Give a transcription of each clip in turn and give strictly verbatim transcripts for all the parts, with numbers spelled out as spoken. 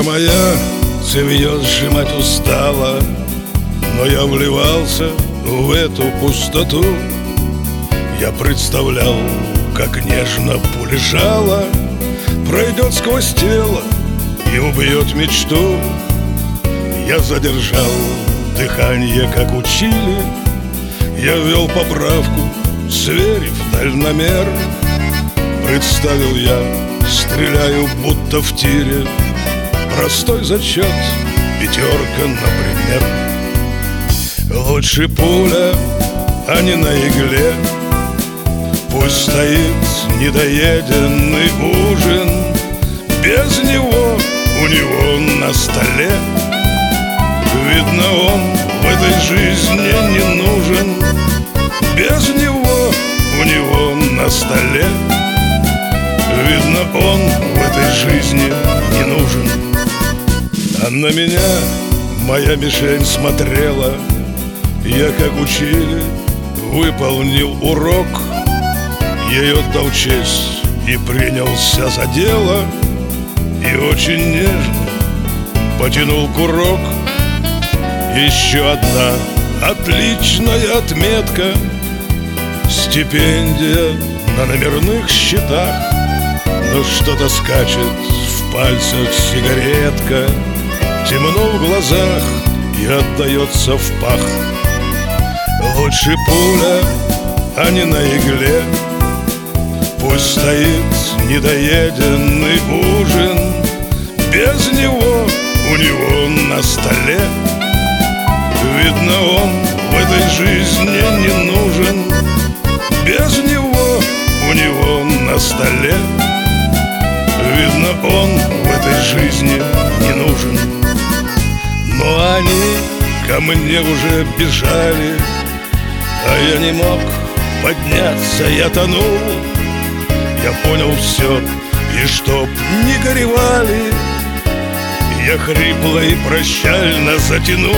Рука моя цевьё сжимать устала, но я вливался в эту пустоту. Я представлял, как нежно пуля жало пройдет сквозь тело и убьет мечту. Я задержал дыхание, как учили. Я ввел поправку, сверив дальномер. Представил я, стреляю, будто в тире. Простой зачет, пятерка, например. Лучше пуля, а не на игле. Пусть стоит недоеденный ужин, без него у него на столе. Видно, он в этой жизни не нужен, без него у него на столе. Видно, он в этой жизни не нужен. А на меня моя мишень смотрела. Я, как учили, выполнил урок. Ей отдал честь и принялся за дело. И очень нежно потянул курок. Еще одна отличная отметка, стипендия на номерных счетах. Но что-то скачет в пальцах сигаретка, темно в глазах и отдается в пах. Лучше пуля, а не на игле. Пусть стоит недоеденный ужин, без него у него на столе. Видно, он в этой жизни не нужен, без него у него на столе. Видно, он в этой жизни не нужен. Но они ко мне уже бежали, а я не мог подняться, я тонул. Я понял все, и чтоб не горевали, я хрипло и прощально затянул.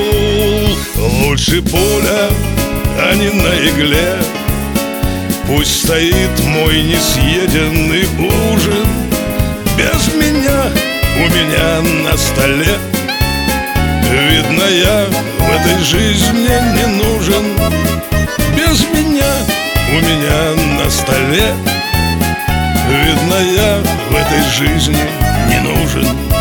Лучше пуля, а не на игле. Пусть стоит мой несъеденный ужин, без меня у меня на столе. Видно, я в этой жизни не нужен, без меня у меня на столе. Видно, я в этой жизни не нужен.